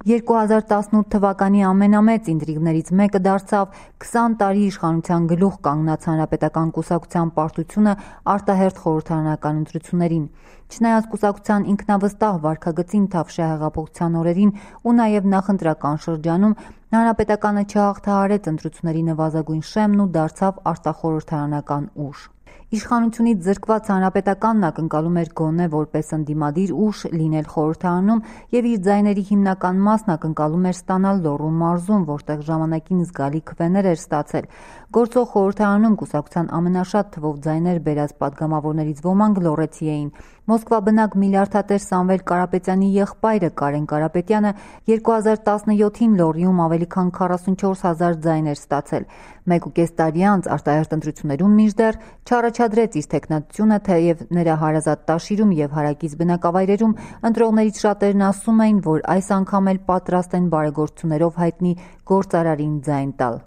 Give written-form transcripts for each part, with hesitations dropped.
2018 թվականի ամենամեծ ինտրիգներից մեկը դարձավ 20 տարի իշխանության գլուխ կանգնած Հանրապետական կուսակցության պարտությունը արտահերթ խորհրդարանական ընտրություններին։ Չնայած կուսակցության ինքնավստահ վարքագծին Թավշյա հեղափոխության օրերին ու նաև նախընտրական շրջանում Հանրապետականը չհաղթահարեց ընտրությունների նվազագույն շեմն ու դարձավ արտախորհրդարանական ուժ։ Իշխանությունից զրկված Հանրապետականն ակնկալում էր գոնե որպես ընդդիմադիր ուժ լինել խորհրդարանում և իր ձայների հիմնական մասն ակնկալում էր ստանալ Լոռու մարզում, որտեղ ժամանակին զգալի քվեներ էր ստացել։ Գործող խորհրդարանում կուսակցության ամենաշատ թվով ձայներ բերած պատգամավորներից ոմանք լոռեցի էին։ Մոսկվա բնակ միլիարդատեր Սամվել Կարապետյանի եղբայրը Կարեն Կարապետյանը 2017-ին Լոռիում ավելի քան 44,000 ձայն էր ստացել։ 1.5 տարի անց արտահերթ ընտրություններում մինչդեռ չառաջադրեց իր թեկնածությունը, թեև նրա հարազատ Տաշիրում և հարակից բնակավայրերում ընտրողներից շատերն ասում էին, որ այս անգամ էլ պատրաստ են բարեգործություններով հայտնի գործարարին ձայն տալ։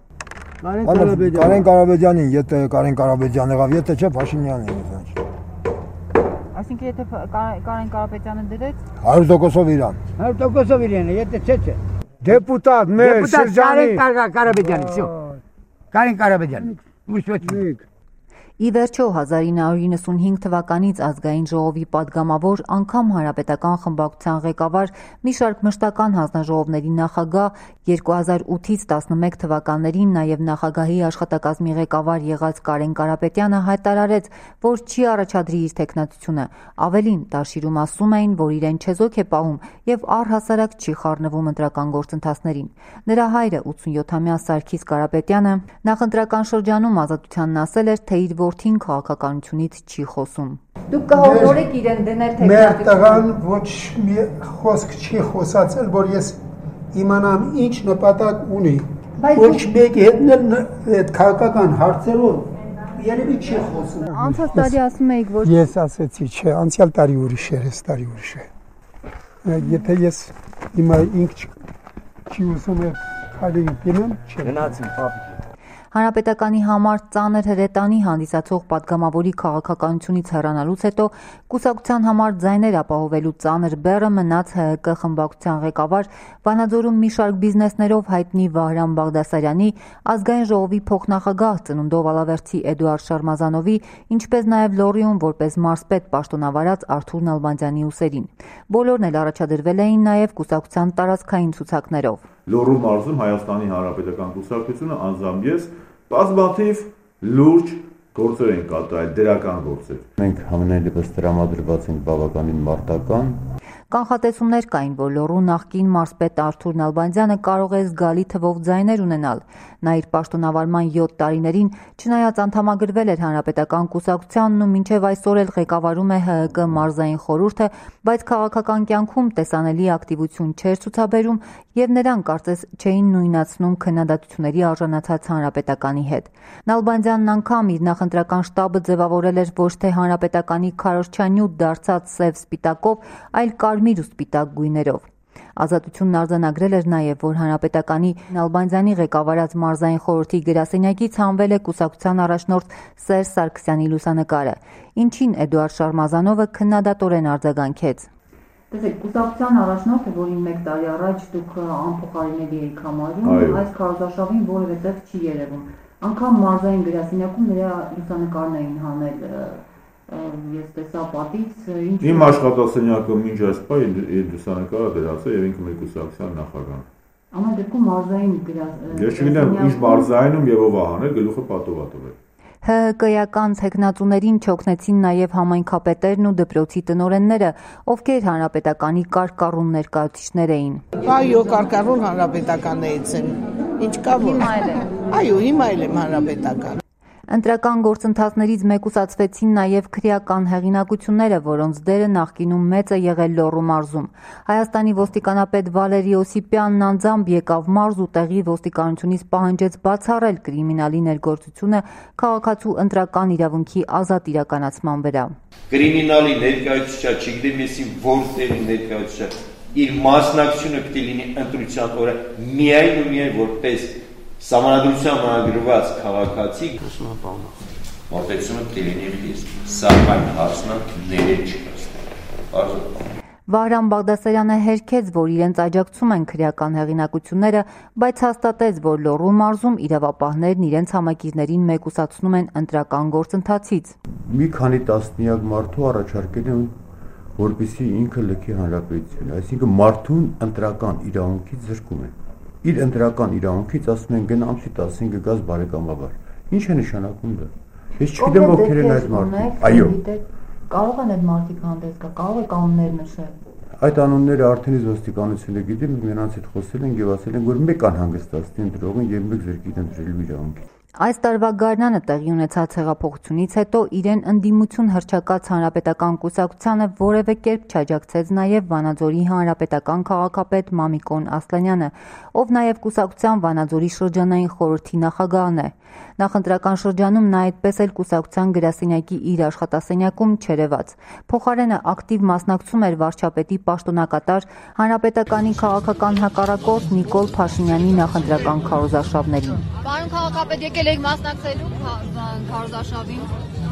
Կարեն Կարապետյանին, եթե Կարեն Կարապետյան եղավ, եթե չէ Փաշինյանին եղավ։ Այսինքն եթե Կարեն Կարապետյանը դրեց 100%-ով իրան։ 100%-ով իրան, եթե չէ։ Դեպուտատ մեր շրջանի Կարեն всё։ Կարեն Կարապետյան։ Ուսոթնիկ։ Ի վերջո 1995 թվականից ազգային ժողովի պատգամավոր, անգամ Հանրապետական խմբակցության ղեկավար, մի շարք մշտական հանձնաժողովների նախագահ, 2008-ից 11 թվականներին նաև նախագահի աշխատակազմի ղեկավար եղած Կարեն Կարապետյանը հայտարարեց, որ չի առաջադրի իր թեկնածությունը։ Ավելին, Տաշիրում ասում էին, որ իրեն չեզոք է պահում և առհասարակ չի խառնվում ընտրական գործընթացներին։ Նրա հայրը 87-ամյա Սարգիս Կարապետյանը նախընտրական շրջանում Ազատությանն ասել էր, թե իր որդին քաղաքականությունից չի խոսում։ Դուք կհորդորեք իրեն դնել թեկնածություն։ Մեր տղան ոչ մի խոսք չի խոսացել, որ ես իմանամ ինչ նպատակ ունի։ Ոչ մեկի հետ այդ քաղաքական հարցերով երևի չի խոսում։ Անցած տարի ասում էիք, որ Ես ասեցի, չէ, անցյալ տարի ուրիշ էր, այս տարի ուրիշ է։ Եթե ես հիմա ինք չի ուզում է քալի գնամ, չէ։ Գնացին պապիկ։ Հանրապետականի համար ծանր հրետանի հանդիսացող պատգամավորի քաղաքականությունից հեռանալուց հետո կուսակցության համար ձայներ ապահովելու ծանր բեռը մնաց ՀՀԿ խմբակցության ղեկավար, Վանաձորում մի շարք բիզնեսներով հայտնի Վահրամ Բաղդասարյանի, ազգային ժողովի փոխնախագահ ծնունդով Ալավերդի Էդուարդ Շարմազանովի, ինչպես նաև Լոռիում որպես մարզպետ պաշտոնավարած Արթուր Նալբանդյանի ուսերին։ Բոլորն էլ առաջադրվել էին նաև կուսակցության տարածքային ցուցակներով։ Լոռու մարզում Հայաստանի Հանրապետական կուսակցությունը անձամբ ես բազմաթիվ լուրջ գործեր են կատարել, դրական գործեր։ Մենք համենայնիվս տրամադրված ենք բավականին մարտական։ Կանխատեսումներ կային, որ Լոռու նախկին մարզպետ Արթուր Նալբանդյանը կարող է զգալի թվով ձայներ ունենալ։ Նա իր պաշտոնավարման 7 տարիներին, չնայած անդամագրվել էր Հանրապետական կուսակցությանն ու մինչև այսօր էլ ղեկավարում է ՀՀԿ մարզային խորհուրդը, բայց քաղաքական կյանքում տեսանելի ակտիվություն չէր ցուցաբերում և նրան կարծես չէին նույնացնում քննադատությունների արժանացած Հանրապետականի հետ։ Նալբանդյանն անգամ իր նախընտրական շտաբը ձևավորել էր ոչ թե Հանրապետականի քարոզչանյութ դարձած սև սպիտակով, այլ կարմիր ու սպիտակ գույներով։ Ազատությունն արձանագրել էր նաև, որ Հանրապետականի Նալբանդյանի ղեկավարած մարզային խորհրդի գրասենյակից հանվել է կուսակցության առաջնորդ Սերժ Սարգսյանի լուսանկարը, ինչին Էդուարդ Շարմազանովը քննադատորեն արձագանքեց։ Տեսեք, կուսակցության առաջնորդը, որին 1 տարի առաջ դուք անփոխարինելի եք համարում, այս քարոզարշավին որևէ տեղ չի երևում։ Անգամ մարզային գրասենյակում նրա լուսանկարն էին հանել։ Ես տեսա պատից Իմ աշխատասենյակը մինչ այս պահ լուսանկարը դրած է եւ ինքը մեր կուսակցության նախագահն։ Ամեն դեպքում մարզային Ես չգիտեմ ինչ մարզայինում եւ ով հանել, գլուխը պատովատով է։ ՀՀԿ-ական թեկնածուներին չօգնեցին նաև համայնքապետերն ու դպրոցի տնօրենները, ովքեր Հանրապետականի կարկառուն ներկայացուցիչներ էին։ Այո, կարկառուն հանրապետականներից եմ։ Ինչ կա որ։ Հիմա էլ է։ Այո, հիմա էլ եմ հանրապետական։ Ընտրական գործընթացներից մեկուսացվեցին նաև քրեական հեղինակությունները, որոնց դերը նախկինում մեծ է եղել Լոռու մարզում։ Հայաստանի ոստիկանապետ Վալերի Օսիպյանն անձամբ եկավ մարզ ու տեղի ոստիկանությունից պահանջեց բացառել կրիմինալի ներգործությունը քաղաքացու ընտրական իրավունքի ազատ իրականացման վրա։ Կրիմինալի ներկայացուցիչը, չգիտեմ եսի որտեղի ներկայացուցիչը, իր մասնակցությունը պետք է լինի ընտրության օրը միայն ու միայն որպես Սահմանադրության մանրագրված քաղաքացի մոտեցումը կլինի խիստ, սակայն հարցնա ներել չկասնի։ Վահրամ Բաղդասարյանը հերքեց, որ իրենց աջակցում են քրեական հեղինակությունները, բայց հաստատեց, որ Լոռու մարզում իրավապահներն իրենց համակիրներին մեկուսացնում են ընտրական գործընթացից։ Մի քանի տասնյակ մարդու առաջարկել են, որպեսզի ինքը լքի հանրապետությունը, այսինքն մարդուն ընտրական իրավունքից զրկում են։ Իր ընտրական իրավունքից ասում են գնա ամսի 15-ը գազ բարեկամաբար։ Ինչ է նշանակում դա։ Ես չգիտեմ ովքեր են այդ մարդիկ։ Այո։ Կարող են այդ մարդիկ հանդես գա, կարող եք անուններ նշել։ Այդ անունները արդեն ոստիկանությունը գիտի, նրանց հետ խոսել են եւ ասել են, որ մեկ անհանգստացնի ընտրողին եւ մեկ զրկի ընտրելու իրավունքից։ Այս տարվա գարնանը տեղի ունեցած հեղափոխությունից հետո իրեն ընդդիմություն հռչակած հանրապետական կուսակցությանը որևէ կերպ չաջակցեց նաև Վանաձորի հանրապետական քաղաքապետ Մամիկոն Ասլանյանը, ով նաև կուսակցության Վանաձորի շրջանային խորհրդի նախագահն է։ Նախընտրական շրջանում նա այդպես էլ կուսակցության գրասենյակի իր աշխատասենյակում չերևաց։ Փոխարենը ակտիվ մասնակցում էր վարչապետի պաշտոնակատար հանրապետականի քաղաքական հակառակորդ Նիկոլ Փաշինյանի նախընտրական քարոզարշավներին։ Պարոն քաղաքապետ, եկել եք մասնակցելու քարոզարշավին։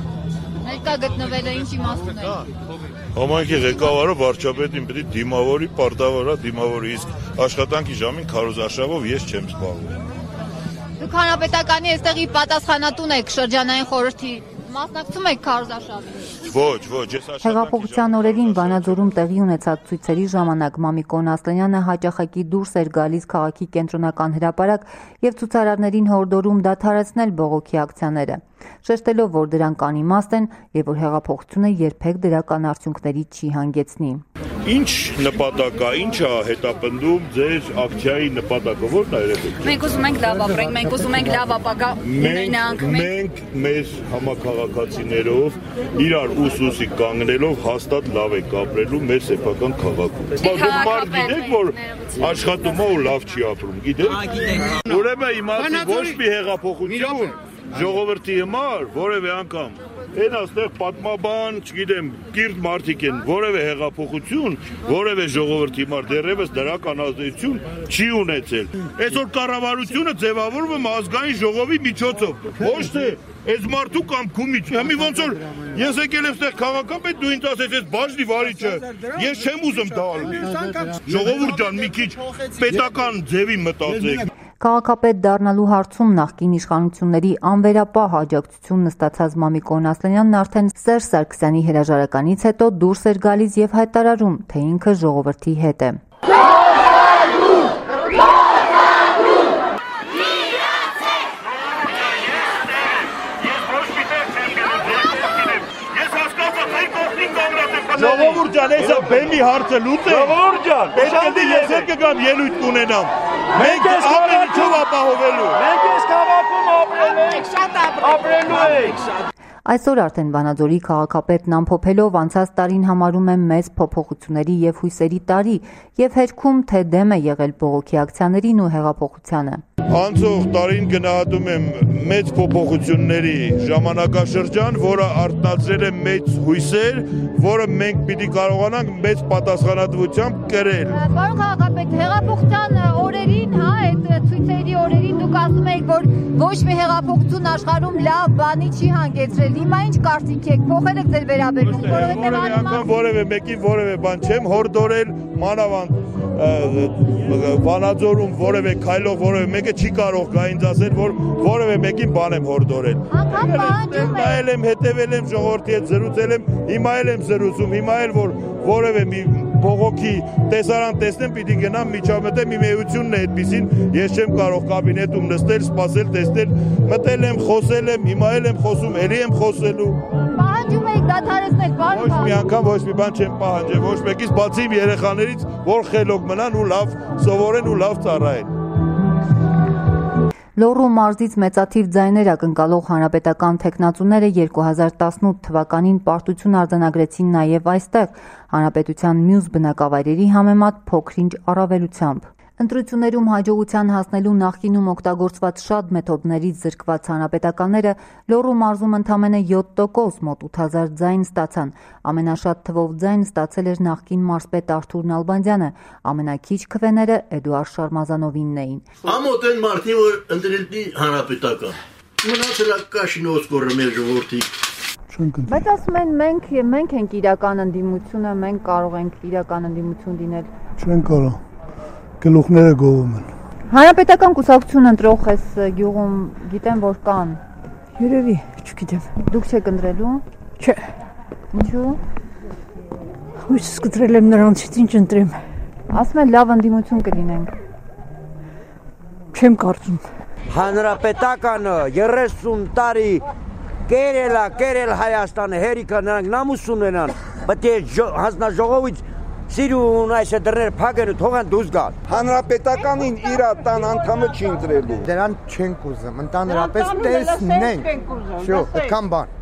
Ներկա գտնվել է, ինչ իմաստուն է։ Համայնքի ղեկավարը վարչապետին պետք է դիմավորի, պարտավորա դիմավորի, իսկ աշխատանքի ժամին քարոզարշավով ես չեմ զբաղվում։ Դուք հանրապետականի այստեղի պատասխանատուն եք շրջանային խորհրդի, մասնակցում եք քարոզարշավին։ Ոչ, ես հեղափոխության օրերին Վանաձորում տեղի ունեցած ցույցերի ժամանակ Մամիկոն Ասլանյանը հաճախակի դուրս էր գալիս քաղաքի կենտրոնական հրապարակ եւ ցուցարարներին հորդորում դադարեցնել բողոքի ակցիաները, շեշտելով, որ դրանք անիմաստ են եւ որ հեղափոխությունը երբեք դրական արդյունքների չի հանգեցնի։ Ինչ նպատակ է, ինչ է հետապնդում ձեր ակցիայի նպատակը, ո՞րն է երեք։ Մենք ուզում ենք լավ ապրենք, մենք ուզում ենք լավ ապագա ունենանք։ Մենք մեր համակարգացիներով իրար ուսուսի կանգնելով հաստատ լավ ենք ապրելու մեր սեփական քաղաքում։ Բայց գիտեք, որ աշխատում է ու լավ չի ապրում, գիտեք։ Ուրեմն իմացի ոչ մի հեղափոխություն ժողովրդի համար որևէ անգամ Այն աստեղ պատմաբան, չգիտեմ, կիրթ մարդիկ են, որևէ հեղափոխություն, որևէ ժողովրդի համար դեռևս դրական ազդեցություն չի ունեցել։ Այսօր կառավարությունը ձևավորվում է ազգային ժողովի միջոցով, ոչ թե այս մարդու կամ քումի, մի ոնց որ ես եկել եմ այստեղ քաղաքապետ, դու ինձ ասես այս բաժնի վարիչը, ես չեմ ուզում դա անել։ Ժողովուրդ ջան, մի քիչ պետական ձևի մտածեք։ Քաղաքապետ դառնալու հարցում նախկին իշխանությունների անվերապահ աջակցությունն ստացած Մամիկոն Ասլանյանն արդեն Սերժ Սարգսյանի հրաժարականից հետո դուրս էր գալիս եւ հայտարարում, թե ինքը ժողովրդի հետ է։ Ժողովուրդ ջան, այսա բեմի հարցը լուծեք։ Ժողովուրդ ջան, պետք է ես հետ կգամ ելույթ կունենամ։ Մենք ամեն ինչով ապահովելու։ Մենք այս քաղաքում ապրելու ենք։ Այսօր արդեն Վանաձորի քաղաքապետն ամփոփելով անցած տարին համարում է մեծ փոփոխությունների եւ հույսերի տարի եւ հերքում, թե դեմ է եղել բողոքի ակցիաներին ու հեղափոխությանը։ Անցող տարին գնահատում եմ մեծ փոփոխությունների ժամանակաշրջան, որը արտնացրել է մեծ հույսեր, որը մենք պիտի կարողանանք մեծ պատասխանատվությամբ կրել։ Պարոն քաղաքապետ, հեղափոխության օրերին, այդ ցույցերի օրերին դուք ասում եք, որ ոչ մի հեղափոխություն աշխարհում լավ բանի չի հանգեցրել։ Հիմա ինչ կարծիք եք, փոխել եք ձեր վերաբերմունքը, որովհետև անգամ որևէ մեկին որևէ բան չեմ հորդորել, մանավանդ Վանաձորում որևէ քայլող որևէ մեկը չի կարող գա ինձ ասել, որ որևէ մեկին բան եմ հորդորել։ Նայել եմ, հետևել եմ, ժողովրդի հետ զրուցել եմ, հիմա էլ եմ զրուցում, հիմա էլ որ որևէ մի բողոքի տեսարան տեսնեմ, պիտի գնամ միջամտեմ, իմ էությունն է այդպիսին, ես չեմ կարող կաբինետում նստել, սպասել, տեսնել, մտել եմ, խոսել եմ, հիմա էլ եմ խոսում, ելի եմ խոսելու։ Պահանջում եք դադարեցնել, պարոն։ Ոչ մի անգամ ոչ մի բան չեմ պահանջել, ոչ մեկից բացի իմ երեխաներից, որ խելոք մնան ու լավ սովորեն ու լավ ծառայեն։ Լոռու մարզից մեծաթիվ ձայներ ակնկալող հանրապետական թեկնածուները 2018 թվականին պարտություն արձանագրեցին նաև այստեղ, հանրապետության մյուս բնակավայրերի համեմատ փոքր-ինչ առավելությամբ։ Ընտրություններում հաջողության հասնելու նախկինում օգտագործված շատ մեթոդներից զրկված հանրապետականները Լոռու մարզում ընդամենը 7%, մոտ 8000 ձայն ստացան։ Ամենաշատ թվով ձայն ստացել էր նախկին մարզպետ Արթուր Նալբանդյանը, ամենաքիչ քվեները Էդուարդ Շարմազանովինն էին։ Ամոթ են մարդի, որ ընտրել հանրապետական։ Մնացել է կաշինոց կորը մեր ժողովրդի։ Չենք ընտրել։ Բայց ասում են մենք ենք իրական ընդդիմությունը, մենք կարող ենք իրական ընդդիմություն լինել։ Չեն կարող։ Գլուխները գովում են։ Հանրապետական կուսակցություն ընտրող էս գյուղում գիտեն որ կան։ Երևի, չգիտեմ։ Դուք չեք ընտրելու։ Չէ։ Ինչու։ Հույսս կտրել եմ նրանցից ինչ ընտրեմ։ Ասում են լավ ընդդիմություն կլինենք։ Չեմ կարծում։ Հանրապետականը 30 տարի կերել Հայաստանը, հերիքը նրանք նամուս ունենան, բայց հանձնաժողովից սիրուն այս դռներ փակեն ու թողան դուրս գալ։ Հանրապետականին իր տան անդամը չի ընտրելու։ Դրան չենք ուզում, ընդհանրապես տեսնենք։ Շո, այդքան բան։